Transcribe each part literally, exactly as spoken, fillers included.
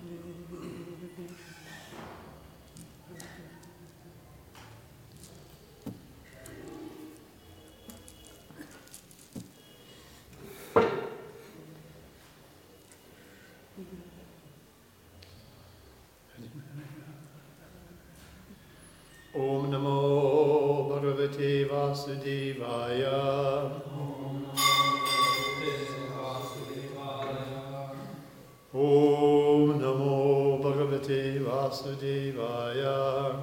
Om Namo Bhagavate Vasudevaya. Om Namo Bhagavate Vasudevaya.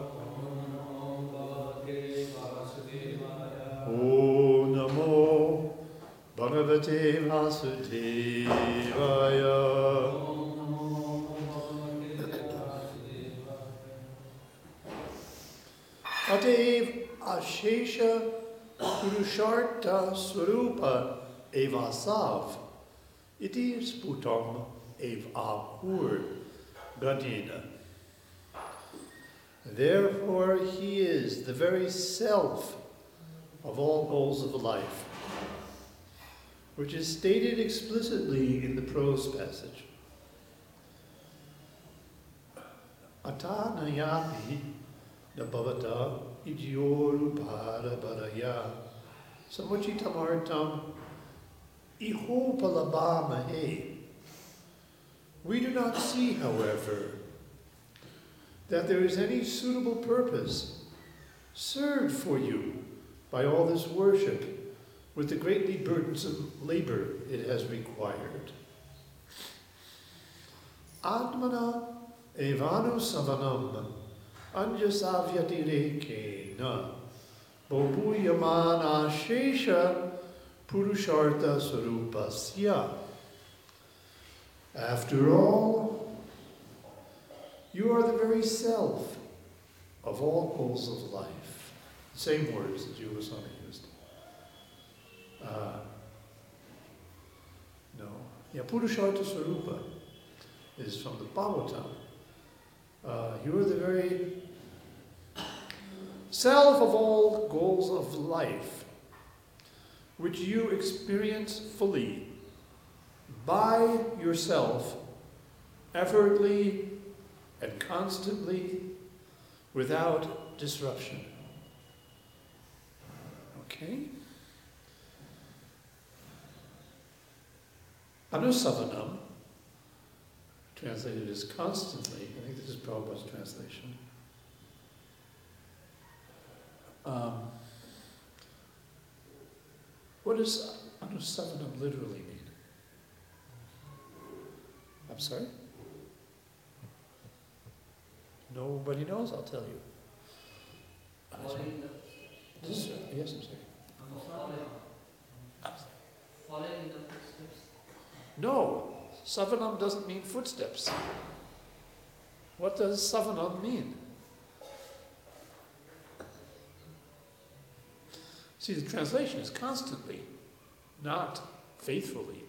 Om Namo Bhagavate Vasudevaya. Atev Ashesha Purushartha Swarupa Evasav Iti Sputam Ev Ahur Gadina. Therefore he is the very self of all goals of life, which is stated explicitly in the prose passage. Atanayati Nabhavata Idyorupara Baraya Samuchitamartam Ihopalabamahe. We do not see, however, that there is any suitable purpose served for you by all this worship with the greatly burdensome labor it has required. Atmana evanu savanam Anjasavyatirekena Bobuyamana Shesha Purushartha Swarupasya. After all, you are the very self of all goals of life. Same words that Jiva Goswami used. Uh, no. Yeah, Purushartha Swarupa is from the Bhagavatam. Uh, you are the very self of all goals of life, which you experience fully by yourself, effortlessly and constantly, without disruption. Okay? Anusavanam, translated as constantly, I think this is Prabhupada's translation. Um, what does anusavanam literally mean? I'm sorry? Nobody knows, I'll tell you. Uh, this, uh, yes, I'm sorry. Following in the footsteps. No, savanam doesn't mean footsteps. What does savanam mean? See, the translation is constantly, not faithfully.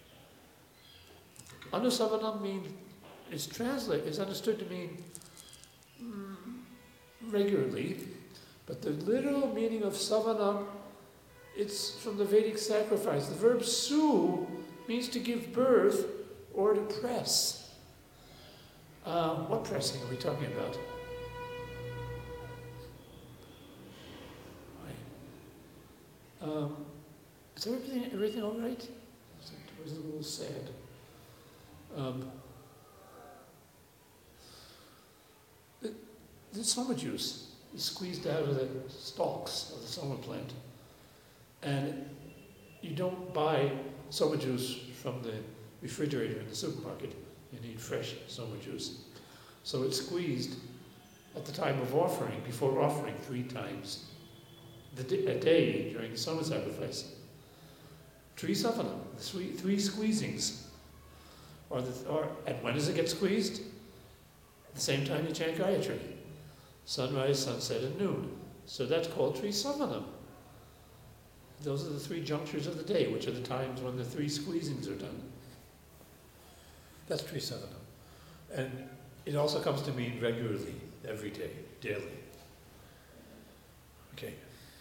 Anusavanam means is translated is understood to mean mm, regularly, but the literal meaning of savanam, it's from the Vedic sacrifice. The verb su means to give birth or to press. Uh, what pressing are we talking about? Um, is everything everything all right? It was a little sad. Um, the, the soma juice is squeezed out of the stalks of the soma plant, and you don't buy soma juice from the refrigerator in the supermarket. You need fresh soma juice. So it's squeezed at the time of offering, before offering three times the d- a day during the soma sacrifice. Three savanam, three, three squeezings. Or the, or, and when does it get squeezed? At the same time you chant Gayatri. Sunrise, sunset, and noon. So that's called Tri Savanam. Those are the three junctures of the day, which are the times when the three squeezings are done. That's Tri Savanam. And it also comes to mean regularly, every day, daily. Okay.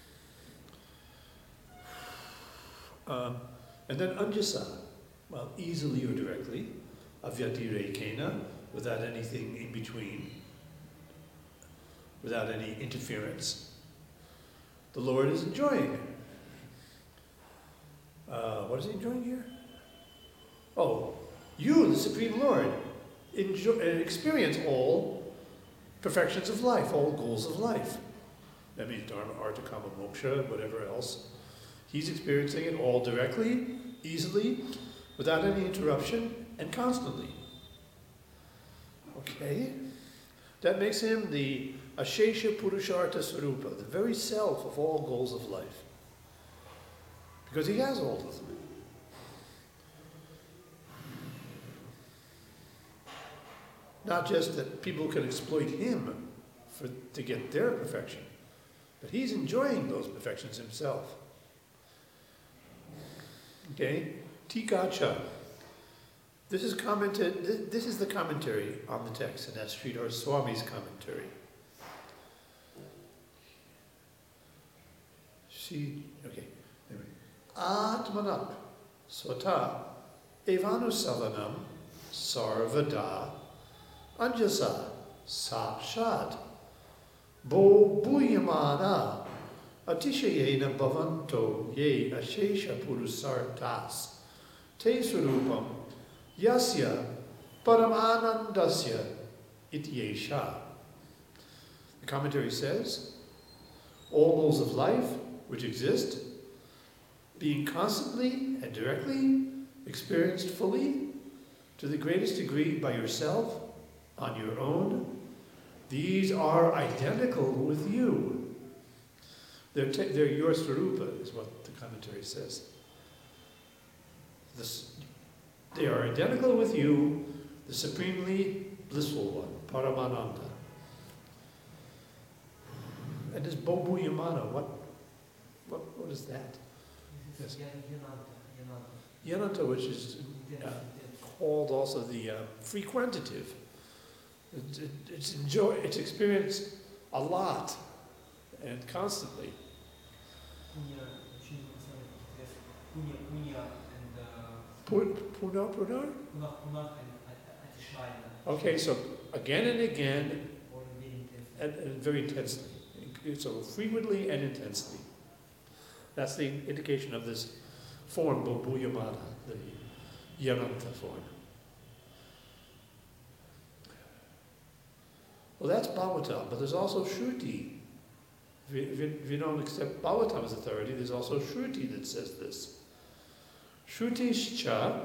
Um, and then Anjasa, well, easily or directly, Avyatirekena, without anything in between, without any interference. The Lord is enjoying. Uh, what is he enjoying here? Oh, you, the Supreme Lord, enjoy, experience all perfections of life, all goals of life. That means Dharma, Artha, Kama, Moksha, whatever else. He's experiencing it all directly, easily, without any interruption, and constantly. Okay? That makes him the Ashesha Purushartha Swarupa, the very self of all goals of life. Because he has all of them. Not just that people can exploit him for, to get their perfection, but he's enjoying those perfections himself. Okay? Tikacha. This is commented, this, this is the commentary on the text, and that's Sridhar Swami's commentary. See, okay. Anyway. Atmanat swata evanusavanam sarvada anjasa sakshat bo bhuyamana atishayena bhavanto ye ashesha purusartas te surupam yasya paramanandasya ityesha. The commentary says, all goals of life which exist, being constantly and directly experienced fully to the greatest degree by yourself, on your own, these are identical with you. They're, te- they're your Swarupa, is what the commentary says. This, they are identical with you, the supremely blissful one, Paramananda. And this Bobu Yamana, what, what, what is that? This is Yes. Yananta, Yananta. Yananta, which is uh, called also the uh, frequentative. It, it, it's enjoy, it's experienced a lot and constantly. Punya, Punya, Punya, and uh, Pu- Puna, Puna? Punah, Punah, and Atishvaya. Okay, so again and again, Or very intense. and, and very intensely. So frequently and intensely. That's the indication of this form, Bobu Yamana, the Yananta form. Well, that's Bhagavatam, but there's also Shruti. If you, if you- if you don't accept Bhagavatam as authority, there's also Shruti that says this. Shrutishcha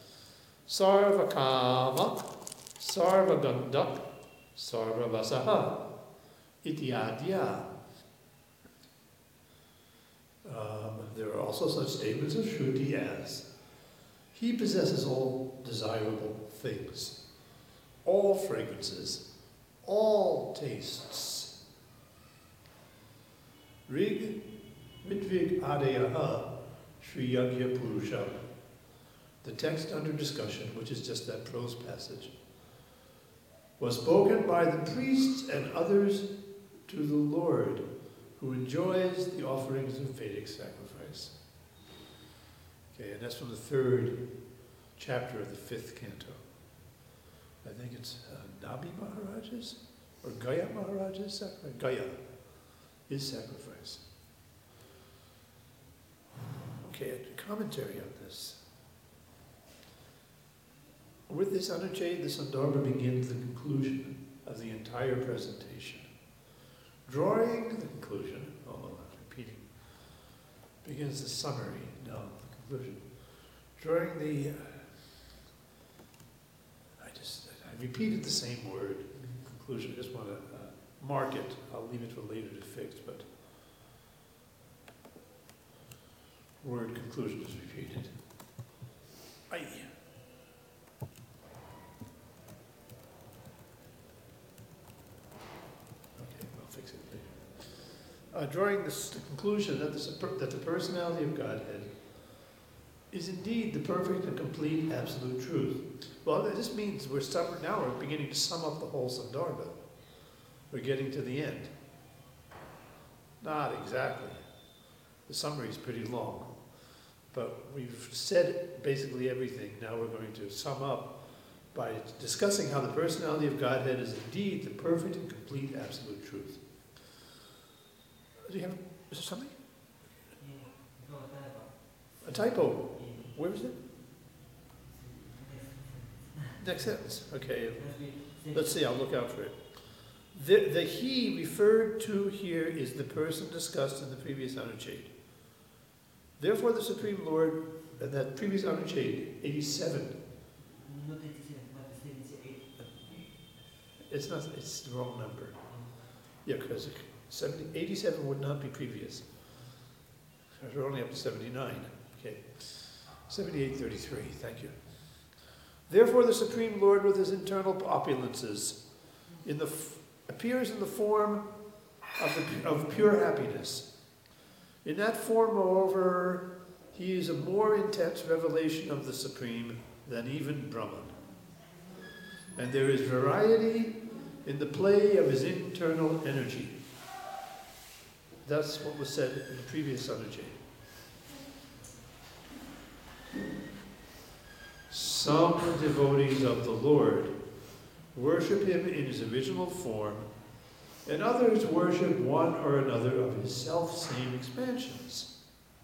sarvakama sarvagandak sarvavasaha ityadya. Um, there are also such statements of Shruti as, he possesses all desirable things, all fragrances, all tastes. Rig Ritvig Adeyaha Sri Yagya Purusham. The text under discussion, which is just that prose passage, was spoken by the priests and others to the Lord, who enjoys the offerings of Vedic sacrifice. Okay, and that's from the third chapter of the fifth canto. I think it's uh, Nabi Maharaj's or Gaya Maharaj's sacrifice. Gaya is sacrifice. Okay, a commentary on this. With this Anuchaya, the Sandarbha begins the conclusion of the entire presentation. Drawing the conclusion, although I'm repeating, begins the summary, no, the conclusion. Drawing the, uh, I just, I repeated the same word, conclusion, I just want to uh, mark it, I'll leave it for later to fix, but word conclusion is repeated. Aye. Uh, drawing this, the conclusion that, this, that the personality of Godhead is indeed the perfect and complete absolute truth. Well, this means we're sum- now we're beginning to sum up the whole Sandarbha. We're getting to the end. Not exactly. The summary is pretty long. But we've said basically everything. Now we're going to sum up by discussing how the personality of Godhead is indeed the perfect and complete absolute truth. Do you have, is there something? Yeah, no, typo. A typo. Yeah. Where is it? Next sentence. Okay, Must be six. let's see, I'll look out for it. The, the he referred to here is the person discussed in the previous Anucheda. Therefore the Supreme Lord, and that previous Anucheda, eighty-seven, Not eighty-seven, but seventy-eight. it's not, it's the wrong number. Yeah, because seventy, eighty-seven would not be previous. We're only up to seventy-nine. Okay. seventy-eight thirty-three, thank you. Therefore the Supreme Lord with his internal opulences in the, f- appears in the form of, the, of pure happiness. In that form, moreover, he is a more intense revelation of the Supreme than even Brahman. And there is variety in the play of his internal energy. That's what was said in the previous Anucheda. Some devotees of the Lord worship him in his original form, and others worship one or another of his self-same expansions.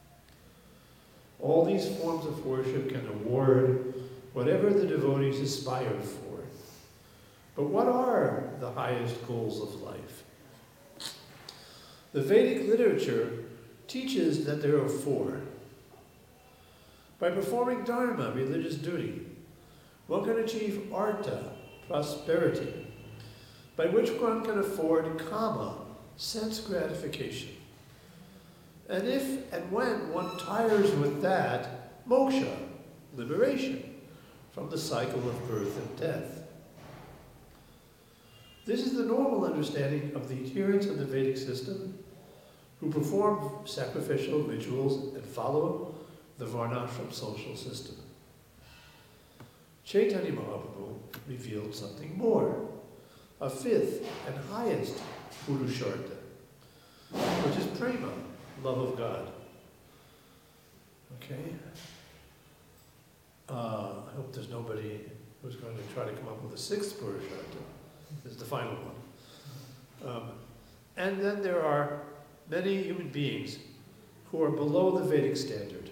All these forms of worship can award whatever the devotees aspire for. But what are the highest goals of life? The Vedic literature teaches that there are four. By performing dharma, religious duty, one can achieve artha, prosperity, by which one can afford kama, sense gratification. And if and when one tires with that, moksha, liberation from the cycle of birth and death. This is the normal understanding of the adherents of the Vedic system who perform sacrificial rituals and follow the varnashram social system. Chaitanya Mahaprabhu revealed something more, a fifth and highest Purushartha, which is prema, love of God. Okay? Uh, I hope there's nobody who's going to try to come up with a sixth Purushartha. This is the final one. Um, and then there are many human beings who are below the Vedic standard.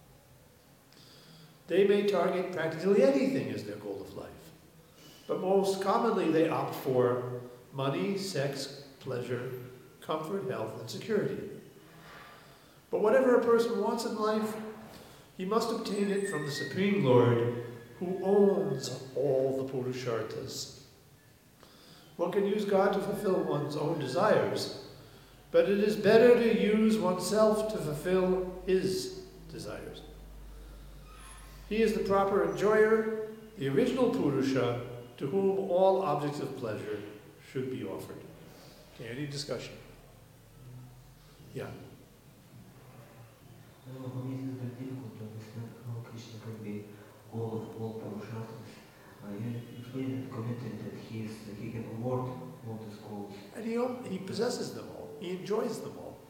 They may target practically anything as their goal of life, but most commonly they opt for money, sex, pleasure, comfort, health, and security. But whatever a person wants in life, he must obtain it from the Supreme Lord, who owns all the Purusharthas. One can use God to fulfill one's own desires, but it is better to use oneself to fulfill his desires. He is the proper enjoyer, the original Purusha, to whom all objects of pleasure should be offered. Okay, any discussion? Yeah. No, for me it is very difficult to understand how Krishna can be all of all Purusharthas. Uh, you explained and commented that he, is, he can award all these goals. And he, own- he possesses them all. He enjoys them all.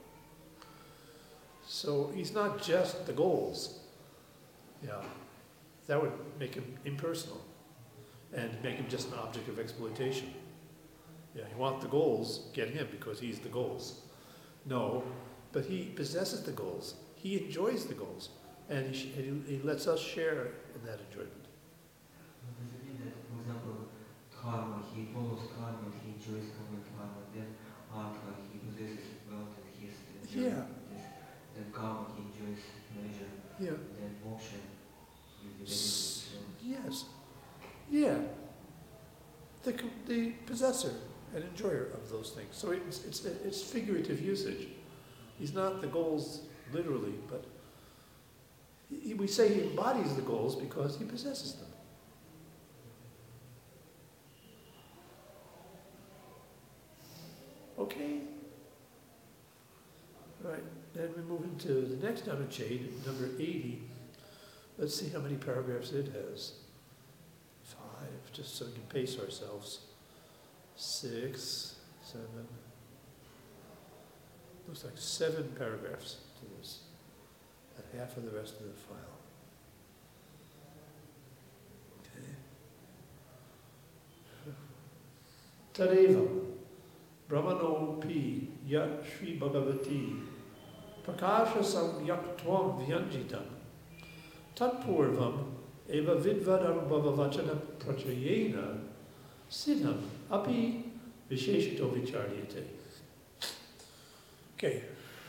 So he's not just the goals. Yeah. That would make him impersonal and make him just an object of exploitation. Yeah, you want the goals, get him because he's the goals. No, but he possesses the goals. He enjoys the goals. And he, sh- and he, he lets us share in that enjoyment. Does it mean that, for example, karma, he follows karma, he enjoys karma, karma, then artha, he possesses wealth and he is enjoying Yeah. this. Then karma, he enjoys pleasure. Yeah. Then moksha, he is S- the Yes. Yeah. The, co- the possessor and enjoyer of those things. So it's, it's, it's figurative usage. He's not the goals literally, but he, we say he embodies the goals because he possesses them. Okay? Right. Then we move into the next Anucheda, number eighty. Let's see how many paragraphs it has. Five, just so we can pace ourselves. Six, seven. Looks like seven paragraphs to this. And half of the rest of the file. Okay. Tadevam Brahmano pi yat Sri Bhagavati Prakasha Samyaktvam Vyanjitam Tatpurvam Eva Vidvad Anubhava Vachana Prachayena Siddham Api Visheshito Vicharyate. Okay.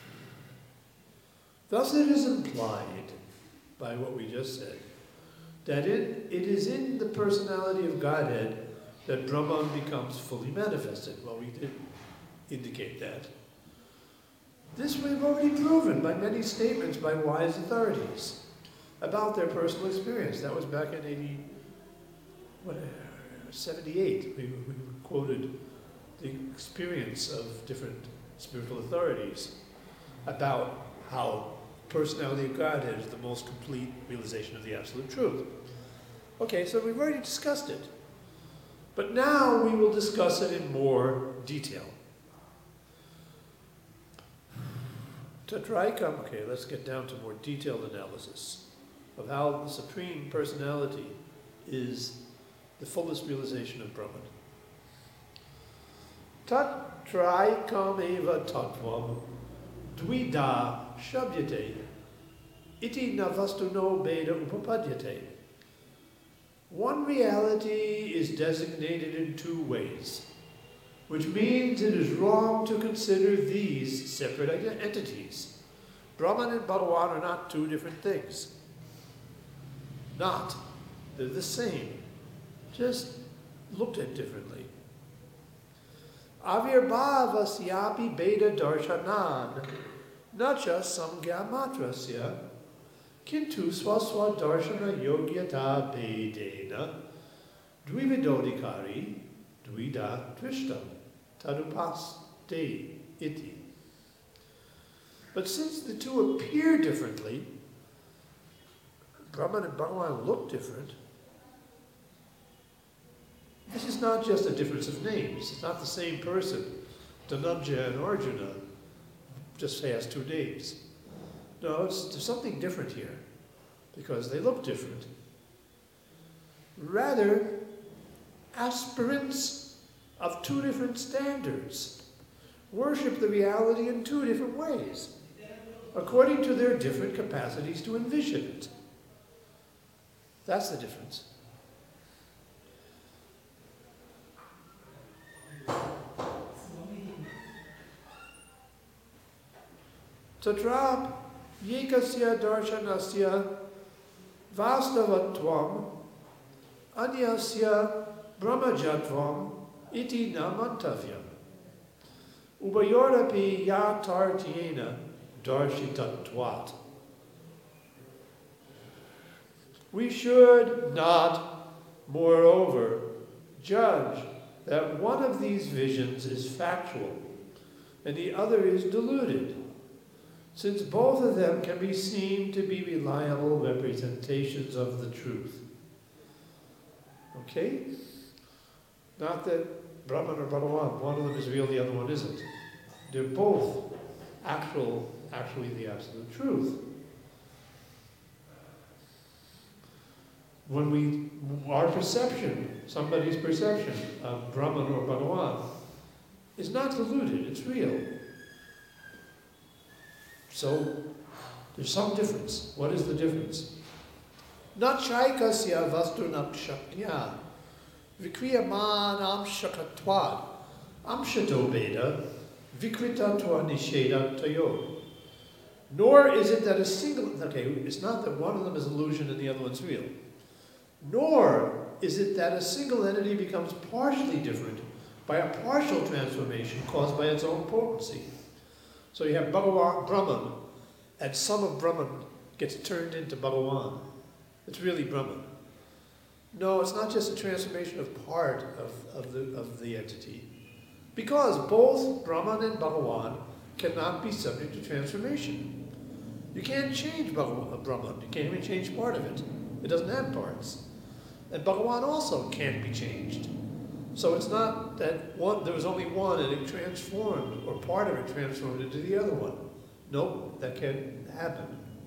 Thus it is implied by what we just said that it, it is in the personality of Godhead that Brahman becomes fully manifested. Well, we did indicate that. This we've already proven by many statements by wise authorities about their personal experience. That was back in eighty, what, seventy-eight. We, we quoted the experience of different spiritual authorities about how personality of Godhead is the most complete realization of the absolute truth. Okay, so we've already discussed it. But now we will discuss it in more detail. Tatraikam, okay, let's get down to more detailed analysis of how the Supreme Personality is the fullest realization of Brahman. Tatraikam eva tattvam dvida shabdyate iti navastuno beda upapadyate. One reality is designated in two ways, which means it is wrong to consider these separate entities. Brahman and Bhagawan are not two different things. Not. They're the same, just looked at differently. Avirbhavasyapi beda darshanan nacha samgya matrasya kintu swaswa darshana yogyata bedena dvividodikari dvida drishtam tadupaste iti. But since the two appear differently, Brahman and Bhagawan look different, this is not just a difference of names. It's not the same person. Dhananjaya and Arjuna just has two names. No, it's, there's something different here, because they look different. Rather, aspirants of two different standards worship the reality in two different ways, according to their different capacities to envision it. That's the difference. Tatra yekasya darshanasya vastavatvam anyasya brahmajatvam iti namantavyam ubayorapi yatartyena darshitatvat. We should not, moreover, judge that one of these visions is factual and the other is deluded, since both of them can be seen to be reliable representations of the truth. Okay? Not that Brahman or Bhagawan, one of them is real, the other one isn't. They're both actual, actually the absolute truth. When we, our perception, somebody's perception of Brahman or Bhagawan is not deluded, it's real. So, there's some difference. What is the difference? Not chaikasya vastunam shakya vikriyamanam shakatvad amshato beda vikrita tva nisheda tayo. Nor is it that a single, okay, it's not that one of them is illusion and the other one's real. Nor is it that a single entity becomes partially different by a partial transformation caused by its own potency. So you have Bhagawan, Brahman, and some of Brahman gets turned into Bhagawan. It's really Brahman. No, it's not just a transformation of part of, of, the, of the entity. Because both Brahman and Bhagawan cannot be subject to transformation. You can't change Bhagawan, Brahman. You can't even change part of it. It doesn't have parts. And Bhagawan also can't be changed. So it's not that one, there was only one and it transformed, or part of it transformed into the other one. Nope, that can't happen.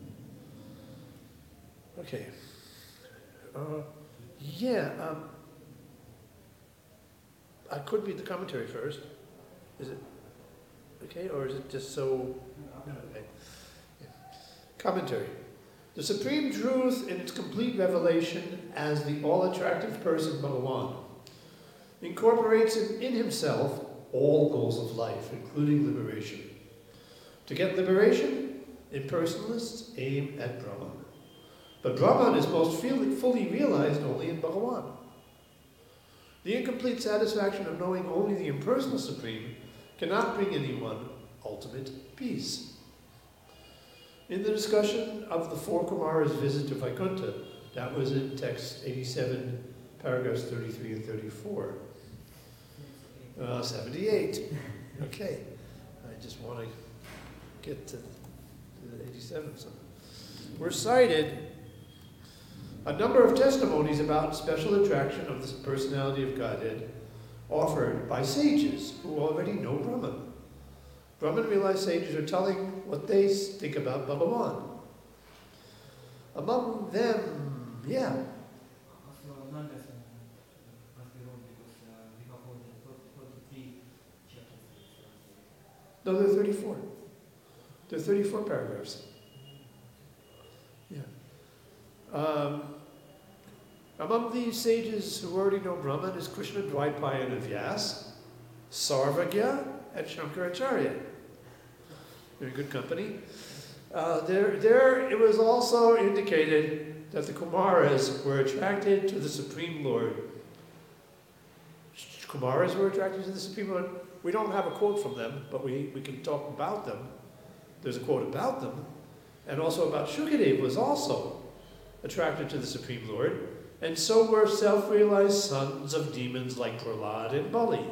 Okay. Uh, yeah, um, I could read the commentary first. Is it okay, or is it just so? Okay. Yeah. Commentary. The supreme truth in its complete revelation as the all-attractive person Bhagavan incorporates in, in himself all goals of life, including liberation. To get liberation, impersonalists aim at Brahman. But Brahman is most fully realized only in Bhagavan. The incomplete satisfaction of knowing only the impersonal Supreme cannot bring anyone ultimate peace. In the discussion of the four Kumaras' visit to Vaikuntha, that was in text eighty-seven, paragraphs thirty-three and thirty-four. Uh, seventy-eight. Okay. I just want to get to, to the eighty-seven. So. We're cited a number of testimonies about special attraction of the personality of Godhead offered by sages who already know Brahman. Brahman realized sages are telling what they think about Bhagavan. Among them, yeah. Also, numbers must be wrong because uh, we have more than forty-three chapters. No, they're thirty-four. They're thirty-four paragraphs. Yeah. Um, among these sages who already know Brahman is Krishna Dvaipayana Vyas, Sarvagya, and Shankaracharya. They're in good company. Uh, there, there, it was also indicated that the Kumaras were attracted to the Supreme Lord. Kumaras were attracted to the Supreme Lord. We don't have a quote from them, but we, we can talk about them. There's a quote about them, and also about Shukadeva was also attracted to the Supreme Lord, and so were self-realized sons of demons like Prahlad and Bali.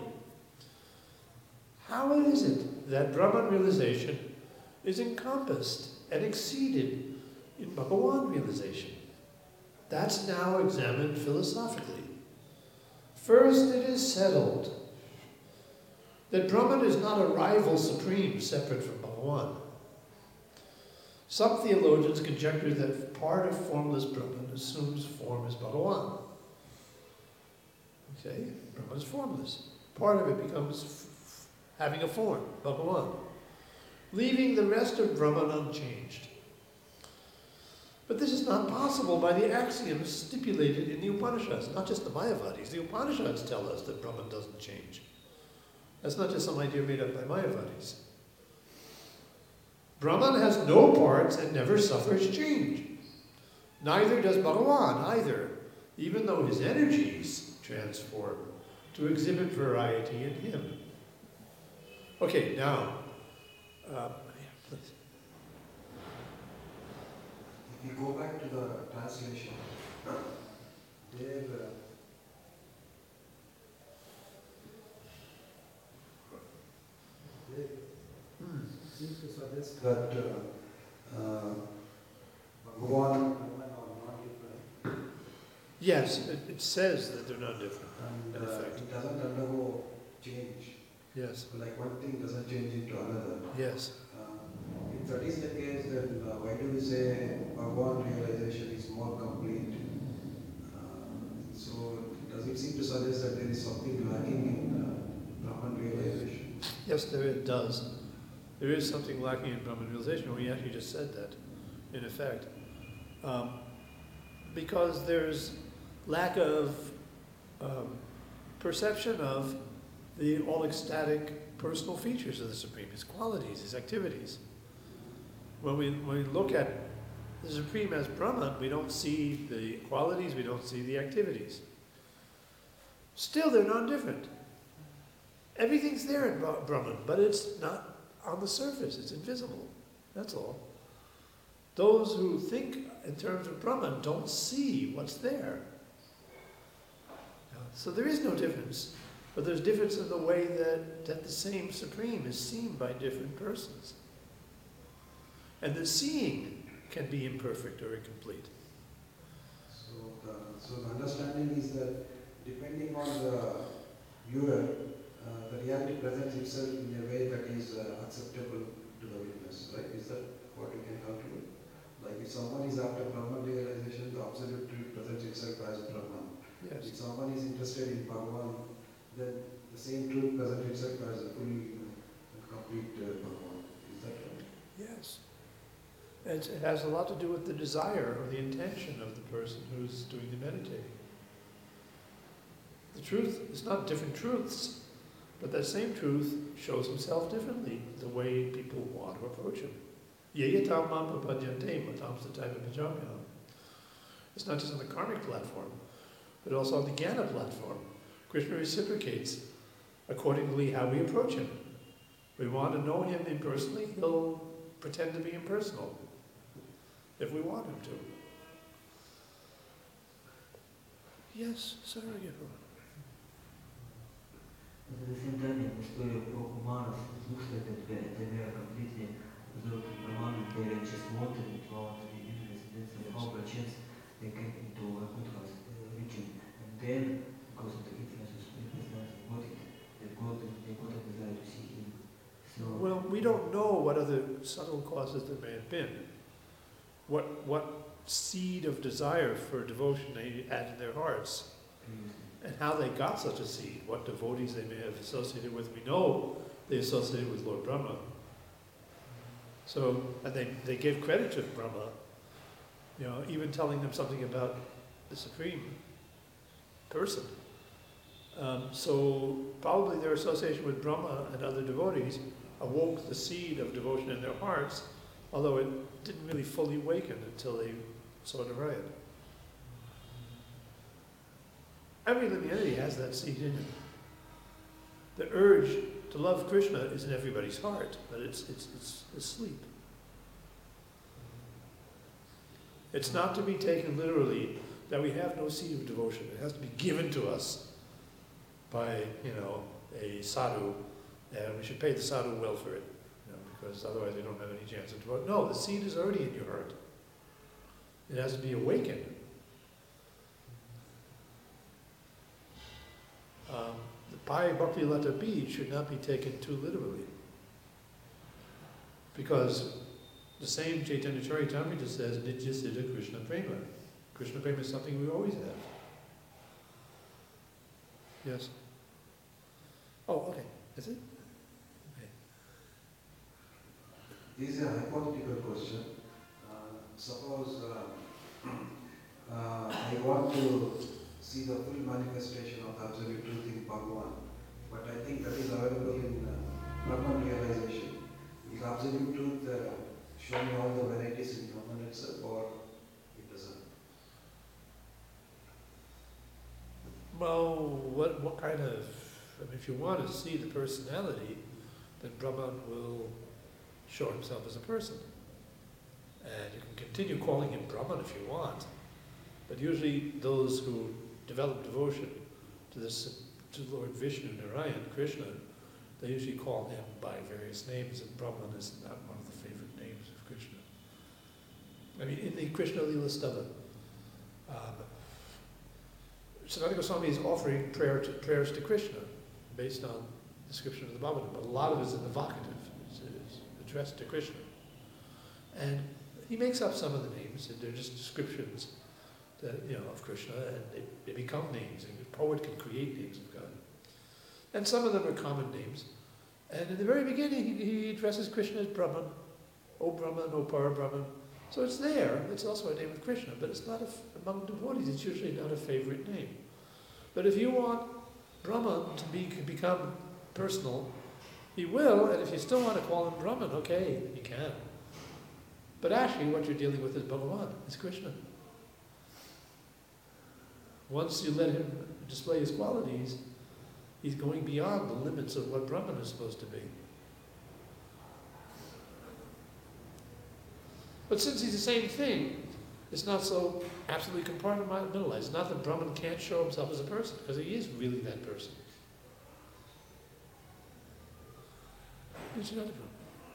How is it that Brahman realization is encompassed and exceeded in Bhagavan realization? That's now examined philosophically. First, it is settled that Brahman is not a rival supreme separate from Bhagavan. Some theologians conjecture that part of formless Brahman assumes form as Bhagavan. Okay, Brahman is formless. Part of it becomes f- having a form, Bhagavan, leaving the rest of Brahman unchanged. But this is not possible by the axioms stipulated in the Upanishads, not just the Mayavadis. The Upanishads tell us that Brahman doesn't change. That's not just some idea made up by Mayavadis. Brahman has no parts and never suffers change. Neither does Bhagavan either, even though his energies transform to exhibit variety in him. Okay, now, um, please. If you go back to the translation, there, uh, they Hmm. seem to suggest that uh, uh, Bhagavan and Brahman are not different, Yes, it, it says that they're not different. and In uh, effect. it doesn't undergo change. Yes, Like one thing doesn't change into another. yes. Uh, if that is the case, then uh, why do we say Bhagavan realization is more complete? Uh, so does it seem to suggest that there is something lacking in uh, Brahman realization? Yes, there it does. There is something lacking in Brahman realization. We actually just said that, in effect. Um, because there's lack of um, perception of the all-ecstatic personal features of the Supreme, his qualities, his activities. When we, when we look at the Supreme as Brahman, we don't see the qualities, we don't see the activities. Still, they're non-different. Everything's there in Brahman, but it's not on the surface, it's invisible. That's all. Those who think in terms of Brahman don't see what's there. So there is no difference, but there's difference in the way that, that the same Supreme is seen by different persons. And the seeing can be imperfect or incomplete. So the, so the understanding is that depending on the viewer, uh, the reality presents itself in a way that is uh, acceptable to the witness, right? Is that what we can conclude? Like if someone is after Brahman realization, the absolute truth presents itself as Brahman. Yes. If someone is interested in Bhagavan then the same truth presents itself as a full and complete uh, Bhagavan. Is that right? Yes. It's, it has a lot to do with the desire or the intention of the person who's doing the meditating. The truth is not different truths, but that same truth shows himself differently the way people want to approach him. Yeyatam mam papadyante matam sataiva bhajamyam. It's not just on the karmic platform, but also on the Jnana platform. Krishna reciprocates accordingly how we approach him. We want to know him impersonally, he'll pretend to be impersonal if we want him to. Yes, sorry. At the same time, in the story of Kumaras, it looks like that they, they were completely absorbed in Brahman, they were just wanted it, wanted to be interested, and somehow by chance they came into a good house, uh, region, and then, because of the influence of spirit personality, got it, they got, they got a desire to see him. So, Well, we don't know what other subtle causes there may have been. What, what seed of desire for devotion they had in their hearts, previously. and how they got such a seed, what devotees they may have associated with. We know they associated with Lord Brahma. So, and they, they gave credit to Brahma, you know, even telling them something about the Supreme Person. Um, so probably their association with Brahma and other devotees awoke the seed of devotion in their hearts, although it didn't really fully awaken until they saw Narayana. Every living entity has that seed in it. The urge to love Krishna is in everybody's heart, but it's, it's, it's asleep. It's not to be taken literally that we have no seed of devotion. It has to be given to us by, you know, a sadhu, and we should pay the sadhu well for it, you know, because otherwise we don't have any chance of devotion. No, the seed is already in your heart. It has to be awakened. Um, the Pai Bhakti Lata bead should not be taken too literally. Because the same Chaitanya Charitamrita says, Nitya Siddha Krishna Prema. Krishna Prema is something we always have. Yes? Oh, okay. Is it? Okay. This is a hypothetical question. Uh, suppose uh, uh, I want to see the full manifestation of the absolute truth in Bhagavan, but I think that is available in uh, Brahman realization. Is absolute truth uh, showing all the varieties in Brahman itself, or it doesn't? Well, what, what kind of, I mean, if you want to see the personality, then Brahman will show himself as a person. And you can continue calling him Brahman if you want, but usually those who develop devotion to this, to Lord Vishnu, Narayan, Krishna, they usually call him by various names, and Brahman is not one of the favorite names of Krishna. I mean, in the Krishna Lila Stava, um, Sanatana Goswami is offering prayer to, prayers to Krishna based on the description of the Bhagavatam, but a lot of it is in the vocative, it's, it's addressed to Krishna. And he makes up some of the names, and they're just descriptions that, you know, of Krishna, and they, they become names, and a poet can create names of God. And some of them are common names. And in the very beginning, he, he addresses Krishna as Brahman, O Brahman, O Para-Brahman. So it's there, it's also a name of Krishna, but it's not, a, among devotees, it's usually not a favorite name. But if you want Brahman to be, become personal, he will, and if you still want to call him Brahman, okay, you can. But actually what you're dealing with is Bhagavan, is Krishna. Once you let him display his qualities, he's going beyond the limits of what Brahman is supposed to be. But since he's the same thing, it's not so absolutely compartmentalized. It's not that Brahman can't show himself as a person, because he is really that person. It's another problem.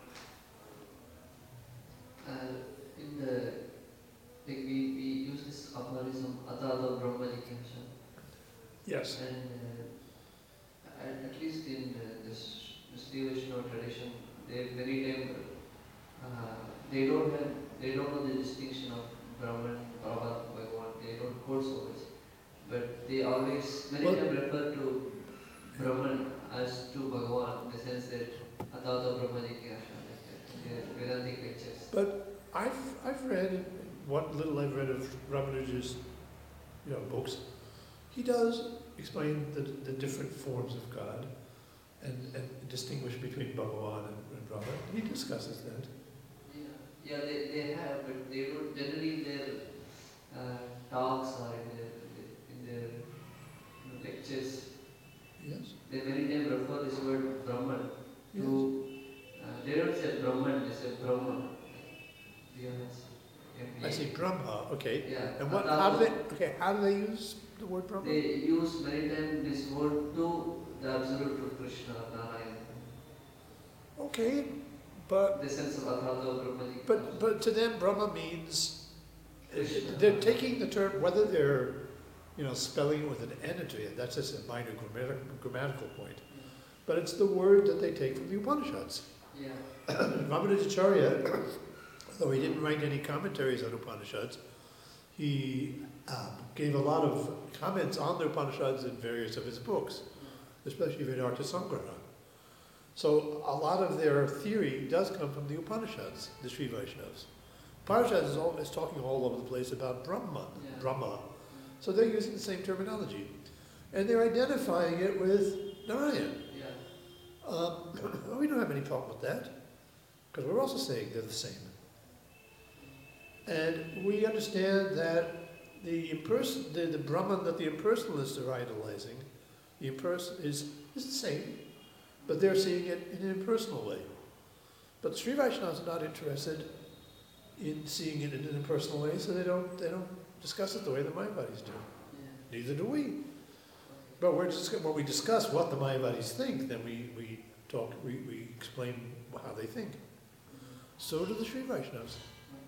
Uh, in the, like we, we use this aphorism, Atala Brahma Jigyasa. Yes. And uh, at, at least in the, this, this Sri Vaishnava tradition, they very time, uh, they don't have, they don't know the distinction of Brahman, Bhagavan, Bhagavan, they don't quote so much. But they always, many Well, time refer to what little I've read of Ramanuja's, you know, books, he does explain the, the different forms of God and, and distinguish between Bhagavan and, and Brahman. He discusses that. Yeah, yeah, they, they have, but they don't generally in their uh, talks or in their in their you know, lectures. Yes. They many times refer this word Brahman Yes. to. Uh, they don't say Brahman, they say Brahma. B R S. I say Brahma, okay. Yeah. And what, Atharva- how do they, okay, how do they use the word Brahma? They use many times this word to the absolute truth Krishna, Narayana. Okay, but, The sense of Atharva Brahmaji. but, but to them Brahma means, Krishna. they're taking the term, whether they're, you know, spelling it with an N into it, that's just a minor grammatical, grammatical point. But it's the word that they take from the Upanishads. Yeah. Ramanujacharya, though he didn't write any commentaries on Upanishads, he um, gave a lot of comments on the Upanishads in various of his books, especially Vedanta Sangraha. So a lot of their theory does come from the Upanishads, the Sri Vaishnavas. Upanishads is, all, is talking all over the place about Brahman, Yeah. Brahma. So they're using the same terminology. And they're identifying it with Narayan. Yeah. Um, we don't have any problem with that, because we're also saying they're the same. And we understand that the imperson, the, the Brahman that the impersonalists are idolizing, the imperson is, is the same, but they're seeing it in an impersonal way. But the Sri Vaishnavas are not interested in seeing it in an impersonal way, so they don't they don't discuss it the way the Mayavadis do. Yeah. Neither do we. But we're just, when we discuss what the Mayavadis think, then we, we talk, we, we explain how they think. So do the Sri Vaishnavas.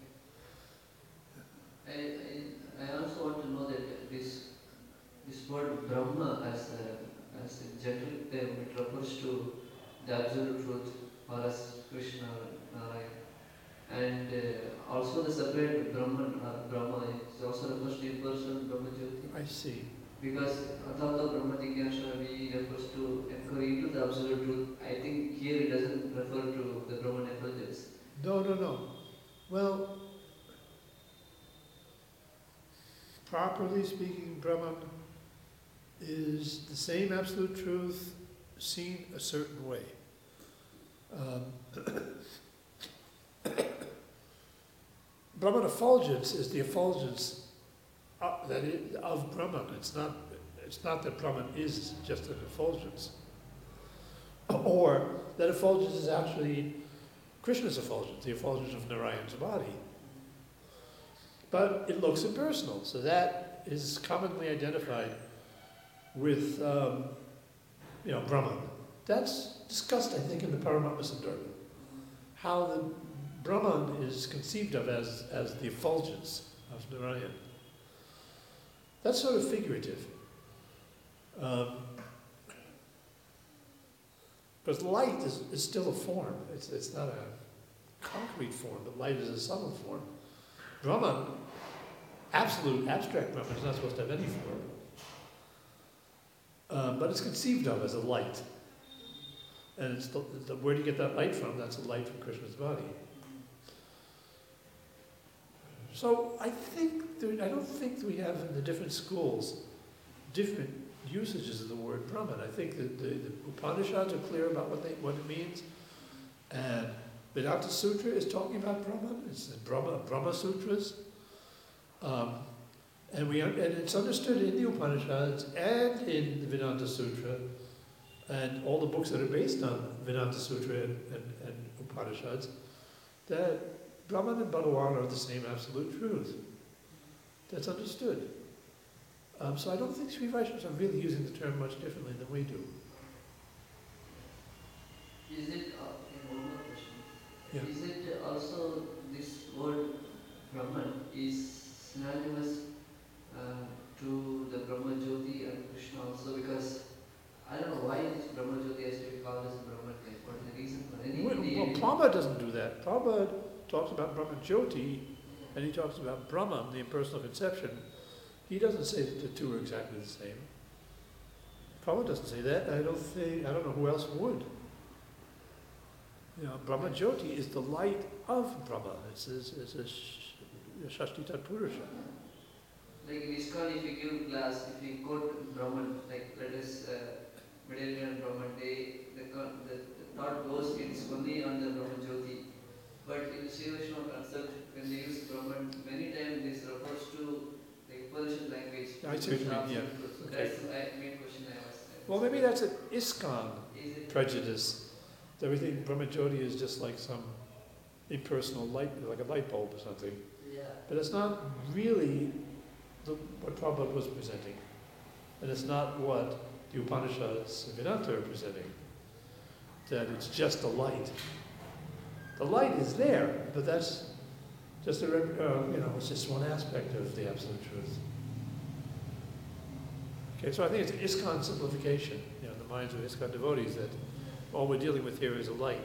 I, I, I also want to know that this this word Brahma as a, as a general term, it refers to the absolute truth or as Krishna or Narayana. And uh, also the separate Brahman or Brahma is also refers to impersonal Brahma Jyoti. I see. Because Atharva Brahma Jignasha we refers to inquiry into the absolute truth. I think here it doesn't refer to the Brahman effulgence. No, no, no. Well, properly speaking, Brahman is the same absolute truth seen a certain way. Um, Brahman effulgence is the effulgence of, that is, of Brahman. It's not, it's not that Brahman is just an effulgence. Or that effulgence is actually Krishna's effulgence, the effulgence of Narayan's body. But it looks impersonal, so that is commonly identified with, um, you know, Brahman. That's discussed, I think, in the Paramatma Sandarbha. How the Brahman is conceived of as, as the effulgence of Narayan. That's sort of figurative. Um, because light is, is still a form. It's, it's not a concrete form, but light is a subtle form. Brahman, absolute abstract Brahman, is not supposed to have any form. Um, but it's conceived of as a light. And it's the, the, where do you get that light from? That's a light from Krishna's body. So I think, there, I don't think we have in the different schools different usages of the word Brahman. I think that the, the Upanishads are clear about what, they, what it means. And Vedanta Sutra is talking about Brahman. It's the Brahma, Brahma Sutras. Um, and, we, and it's understood in the Upanishads and in the Vedanta Sutra and all the books that are based on Vedanta Sutra and, and, and Upanishads that Brahman and Bhagavan are the same absolute truth. That's understood. Um, so I don't think Sri Vaishnavas are really using the term much differently than we do. Is it, uh, in one more question, Yeah. is it also this word Brahman is synonymous uh, to the Brahma Jyoti and Krishna also? Because I don't know why this Brahma Jyoti has to be called as Brahman. Like, what is the reason for any? Well, well, any- Prabhupada doesn't do that. Prabhupada talks about Brahma Jyoti, and he talks about Brahman, the impersonal conception. He doesn't say that the two are exactly the same. Prabhupada doesn't say that. I don't think, I don't know who else would. You know, Brahma Jyoti is the light of Brahma. It's, it's, it's a sh- Shashti Tat Purusha. Like in ISKCON, if you give class, if you quote Brahman, like let us uh, Medallion Brahman, they, the, con- the, the thought goes it's only on the Brahman Jyoti. But in the Sri Vaishnava concept, when they use Brahman, many times this refers to like Persian language. I see what you mean, yeah. So Okay. that's the main question I was. I was Well, maybe that's an ISKCON Is it? prejudice. Everything Brahmajyoti is just like some impersonal light, like a light bulb or something. Yeah. But it's not really the, what Prabhupada was presenting. And it's not what the Upanishads and Vedanta are presenting. That it's just a light. The light is there, but that's just a, rep- uh, you know, it's just one aspect of the absolute truth. Okay, so I think it's ISKCON simplification, you know, in the minds of ISKCON devotees, that all we're dealing with here is a light.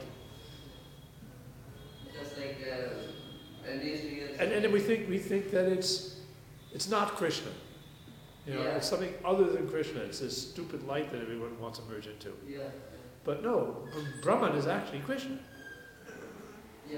Just like uh, an Israel. And, and then we think we think that it's it's not Krishna. You know, Yeah. it's something other than Krishna. It's this stupid light that everyone wants to merge into. Yeah. But no, Brahman is actually Krishna. Yeah.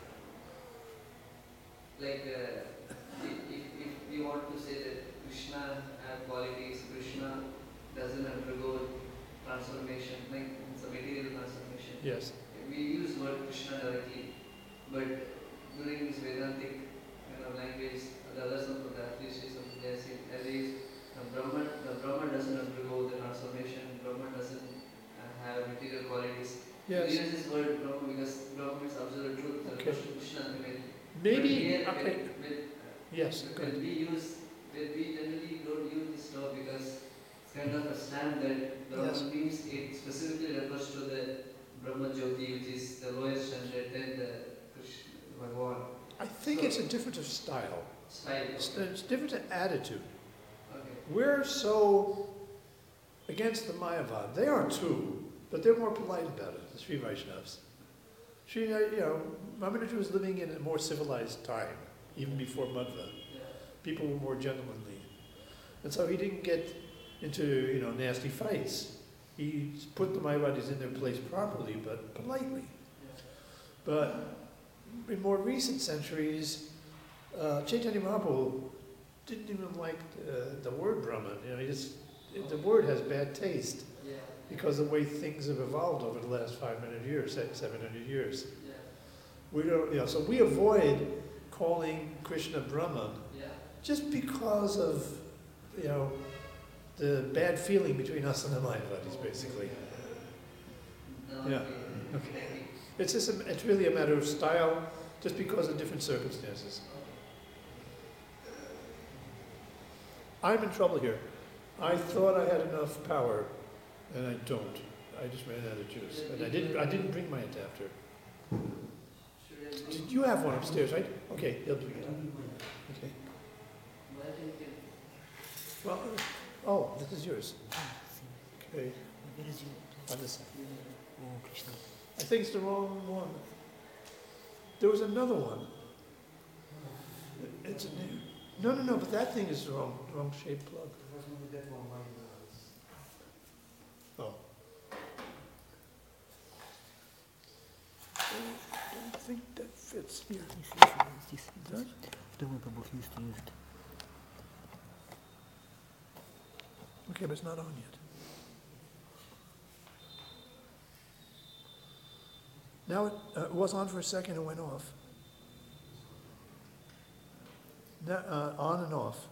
Like uh, if, if, if we want to say that Krishna have qualities, Krishna doesn't undergo transformation, like it's a material transformation. Yes. We use word Krishna directly, but during this Vedantic you know, language, the other sampradaya, at least sampradaya, as is the Brahman, the Brahman doesn't undergo the transformation, Brahman doesn't uh, have material qualities. Yes. We use this word Brahman because Brahman is absolute truth, the Okay. Krishna ultimate. Maybe. But here, Okay. when, when, Yes. when Good. we use, when we generally don't use this term because it's kind of a stamp that Brahman Yes. means it specifically refers to the Brahma Jyoti, which is the lowest standard, then the Krishna, Bhagavan I think it's a difference of style. style. It's, it's different in attitude. Okay. We're so against the Mayavad. They are too, but they're more polite about it, the Sri Vaishnavas. Sri, you know, Ramanuja was living in a more civilized time, even before Madhva. Yeah. People were more gentlemanly. And so he didn't get into, you know, nasty fights. He put the Mayavadis in their place properly, but politely. Yeah. But in more recent centuries, uh, Chaitanya Mahaprabhu didn't even like uh, the word Brahman. You know, he just, the word has bad taste Yeah. because of the way things have evolved over the last five hundred years, seven hundred years. Yeah. We don't, you know, so we avoid calling Krishna Brahman Yeah. just because of, you know, the bad feeling between us and the Mayavadis, basically. No, Yeah. okay. Okay. Thank you. It's just, a, it's really a matter of style, just because of different circumstances. I'm in trouble here. I thought I had enough power, and I don't. I just ran out of juice, and I didn't. I didn't bring my adapter. Should I bring- Did you have one upstairs, right? Okay, he'll do it. Okay. Why didn't you- Well, uh, oh, this is yours. Okay. On this side. I think it's the wrong one. There was another one. It's a new. No, no, no. But that thing is the wrong, wrong shaped plug. It was only that one, mine was. Oh. I don't think that fits here. Does? Okay, but it's not on yet. Now it, uh, it was on for a second and went off. Now, uh, on and off.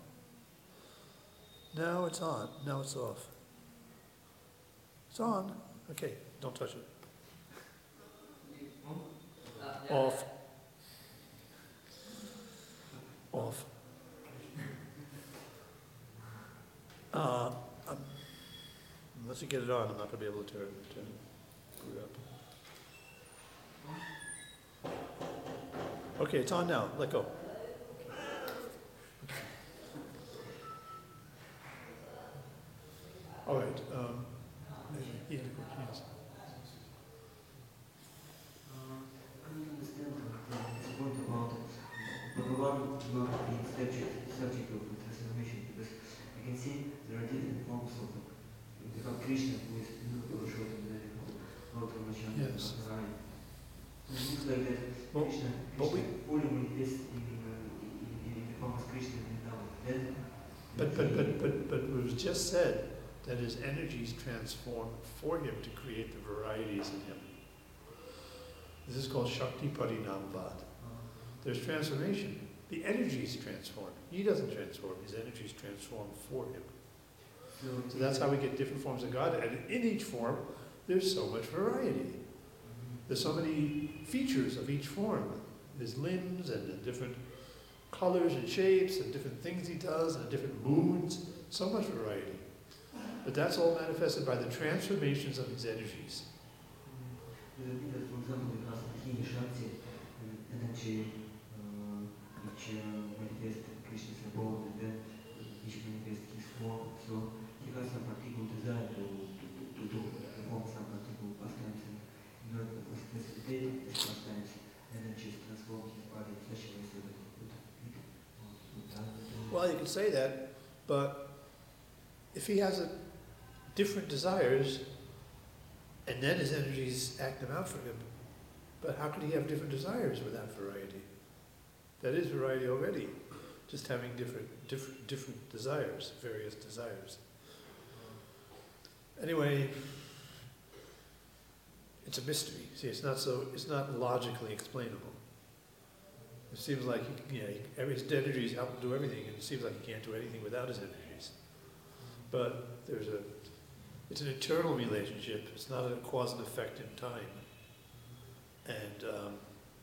Now it's on. Now it's off. It's on. Okay, don't touch it. Uh, yeah. Off. Off. Uh, um, unless you get it on, I'm not going to be able to turn it, turn it boot up. Okay, it's on now. Let go. All right. Um, yeah, yes. Uh, I don't understand uh, this point about Bhagavan not being subject, subject of the transformation, because I can see there are different forms of it. You have Krishna, who is Purushottam, then you have Lord Ramachandra, Yes. Narayan. It looks like that Well, Krishna, but we- Krishna fully manifests in, uh, in just said that his energies transform for him to create the varieties in him. This is called Shakti Parinamvad. There's transformation. The energies transform. He doesn't transform. His energies transform for him. So that's how we get different forms of God. And in each form, there's so much variety. There's so many features of each form. His limbs and the different colors and shapes and different things he does and different moods. So much variety. But that's all manifested by the transformations of his energies. For example, in Asatini Shakti, energy which manifests Krishna's abode, and then which manifests his form. So he has some particular desire to, to, to do, perform some particular pastimes, and in order to facilitate these pastimes, energies transform his body in such a way so that he could eat or die. Well, you can say that, but if he has a different desires, and then his energies act them out for him, but how could he have different desires without variety? That is variety already, just having different, different, different desires, various desires. Anyway, it's a mystery. See, it's not so, it's not logically explainable. It seems like he, you know, every, his energies help him do everything, and it seems like he can't do anything without his energies. But there's a, it's an eternal relationship. It's not a cause and effect in time. And um,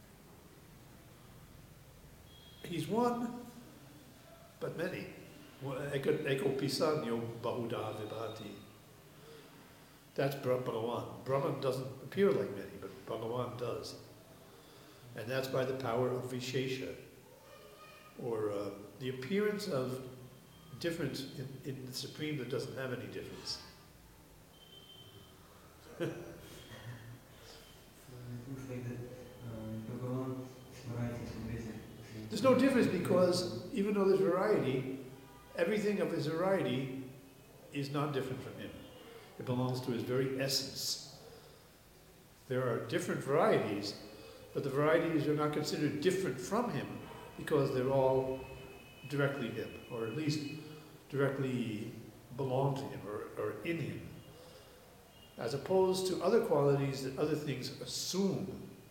he's one, but many. Eko eko pisanyo bahuda vibhati. That's Bhagavan. Brahman doesn't appear like many, but Bhagavan does. And that's by the power of Vishesha, or uh, the appearance of difference in, in the Supreme that doesn't have any difference. So it looks like that uh, Bhagavan's variety is amazing. There's no difference because even though there's variety, everything of his variety is not different from him. It belongs to his very essence. There are different varieties, but the varieties are not considered different from him because they're all directly him, or at least directly belong to him or, or in him, as opposed to other qualities that other things assume.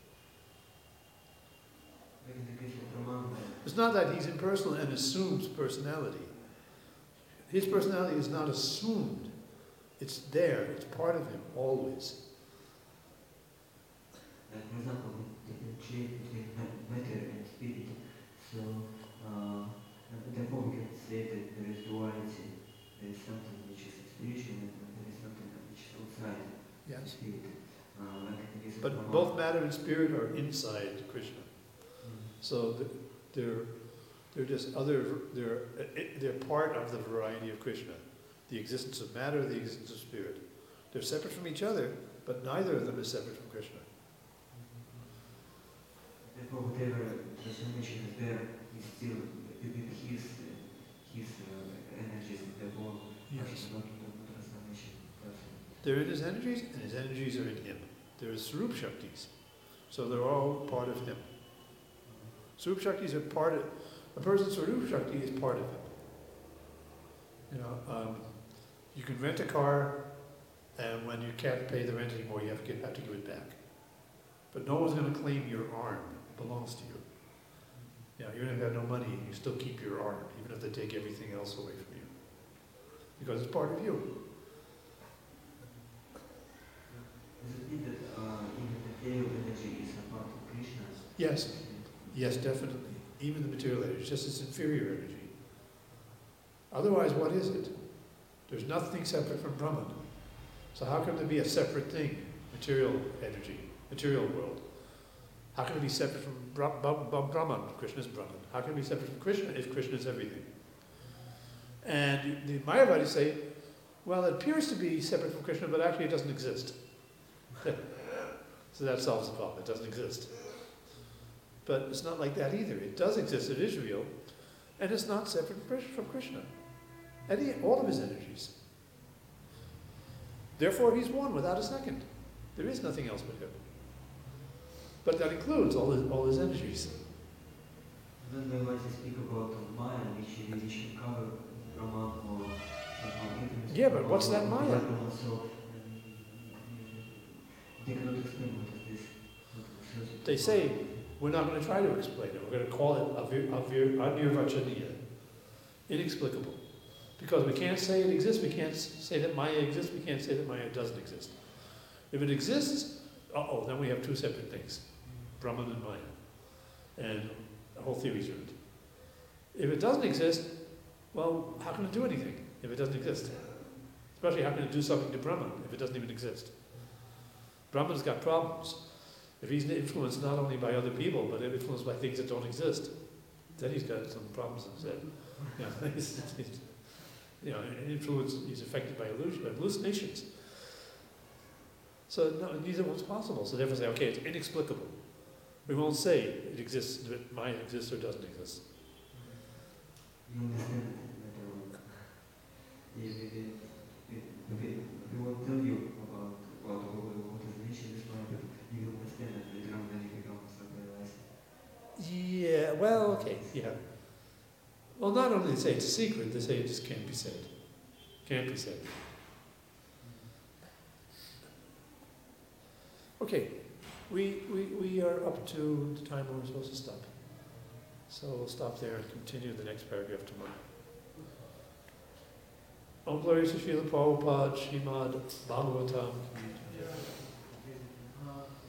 Like in the case of Brahman, It's not that he's impersonal and assumes personality. His personality is not assumed. It's there. It's part of him, always. like for example, the differentiate between ma- matter and spirit. So uh, and therefore we can say that there is duality. There is something which is spiritual and there is something which is outside the Yes. spirit. Uh, like in the case of But Brahman. both matter and spirit are inside Krishna. Mm. So th- they're they're just other. They're they're part of the variety of Krishna. The existence of matter, the existence of spirit. They're separate from each other, but neither of them is separate from Krishna. Therefore, whatever transformation is there is still within his uh, his uh, energies. Therefore, Yes. not not transformation. They're in his energies, and his energies are in him. They're Swarup Shaktis. So they're all part of him. Swarup Shaktis are part of, a person's Swarup Shakti is part of him. You know, um, you can rent a car, and when you can't pay the rent anymore, you have to, get, have to give it back. But no one's going to claim your arm. It belongs to you. You know, even if you have no money, you still keep your arm, even if they take everything else away from you. Because it's part of you. Does it mean that uh, even the material energy is a part of Krishna? Yes. Yes, definitely. Even the material energy, just its inferior energy. Otherwise, what is it? There's nothing separate from Brahman. So how can there be a separate thing, material energy, material world? How can it be separate from Bra- Bra- Bra- Brahman? Krishna is Brahman. How can it be separate from Krishna if Krishna is everything? And the Mayavadis say, well, it appears to be separate from Krishna, but actually it doesn't exist. So that solves the problem. It doesn't exist. But it's not like that either. It does exist. It is real. And it's not separate from Krishna. Any, all of his energies. Therefore, he's one without a second. There is nothing else but him. But that includes all his, all his energies. Then we want to speak about Maya, which, which can cover Brahman or somehow intimacy. Yeah, but what's that or Maya? work on oneself, and they cannot explain what is this. what is this. They say, we're not going to try to explain it. We're going to call it avir- avir- anirvachaniya, inexplicable. Because we can't say it exists, we can't s- say that Maya exists, we can't say that Maya doesn't exist. If it exists, uh-oh, then we have two separate things, Brahman and Maya. And the whole theory's ruined. If it doesn't exist, well, how can it do anything if it doesn't exist? Especially how can it do something to Brahman if it doesn't even exist? Brahman's got problems. If he's influenced not only by other people, but influenced by things that don't exist, then he's got some problems in his head. You know, he's, he's, you know, influence, he's affected by illusion, hallucinations. So no, neither one's possible. So therefore say, okay, it's inexplicable. We won't say it exists, that Maya exists or doesn't exist. You understand that uh, we, we, we, we, we won't tell you about what, what is the nature of this mind, but you will understand that later on when you become self-realized. Yeah, well, okay, yeah. Well, not only they say it's a secret, they say it just can't be said. Can't be said. Okay, we, we, we are up to the time when we're supposed to stop. So we'll stop there and continue the next paragraph tomorrow. Om Glory to Srila Prabhupada, Srimad Bhagavatam. Uh,